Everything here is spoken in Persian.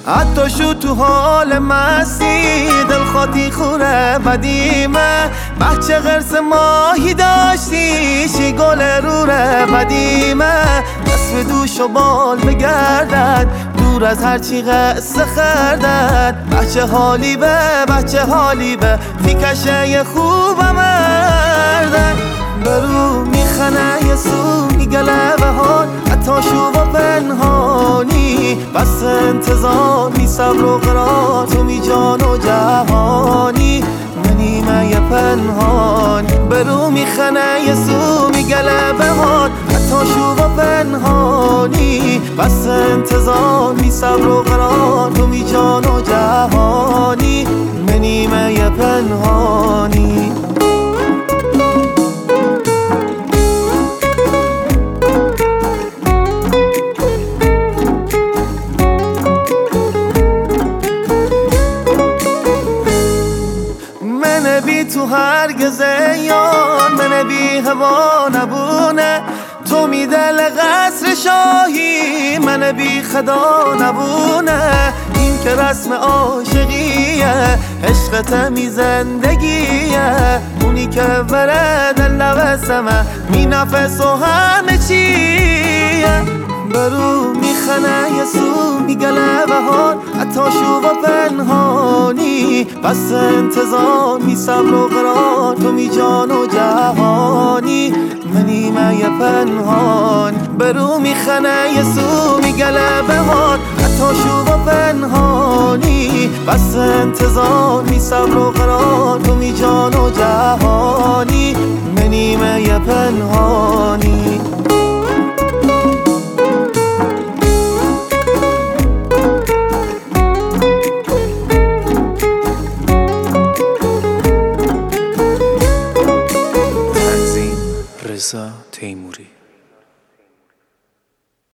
حتی شو تو حال مستی دل خاطی خوره بدیمه بچه غرس ماهی داشتی چی گل روره بدیمه دست به دوش و بال بگردد دور از هرچی قصه خردد بچه حالی به فیکشه یه خوبه مردن برو میخنه یه سو میگله بهار حتی شو و پنهانی بس انتظار می صبر و قرار تو می جان و جهانی منیمه یه پنهان برو میخنه یه سو میگله بهار حتی شو و پنهانی بس انتظار می صبر و قرار تو می جان و جهانی منیمه یه پنهانی بی تو هرگز یان من بی هوا نبونه تو می دل قصر شاهی من بی خدا نبونه این که رسم عاشقیه عشقت می زندگیه اونی که بره دل نوسمه می نفس و همه چیه برو میخنه یه سو میگله بهار حتی شو و پنهانی بس انتظار می صبر و قرار تو می جان و جهانی منیمه یه پنهان برو میخنه یه سو میگله بهار حتی شو و پنهانی بس انتظار می صبر و قرار تو می جان و جهانی منیمه یه پنهانی رضا تیموری.